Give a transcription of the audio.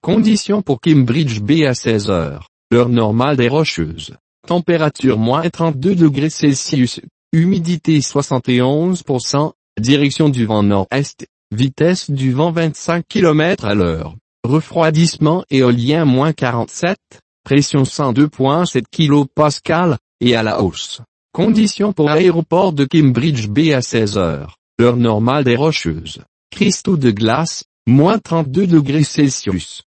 Conditions pour Kimbridge Bay à 16 heures. L'heure normale des Rocheuses. Température moins 32 degrés Celsius. Humidité 71%. Direction du vent nord-est. Vitesse du vent 25 km à l'heure. Refroidissement éolien moins 47. Pression 102,7 kPa, et à la hausse. Conditions pour aéroport de Kimbridge Bay à 16 heures. L'heure normale des Rocheuses. Cristaux de glace, moins 32 degrés Celsius.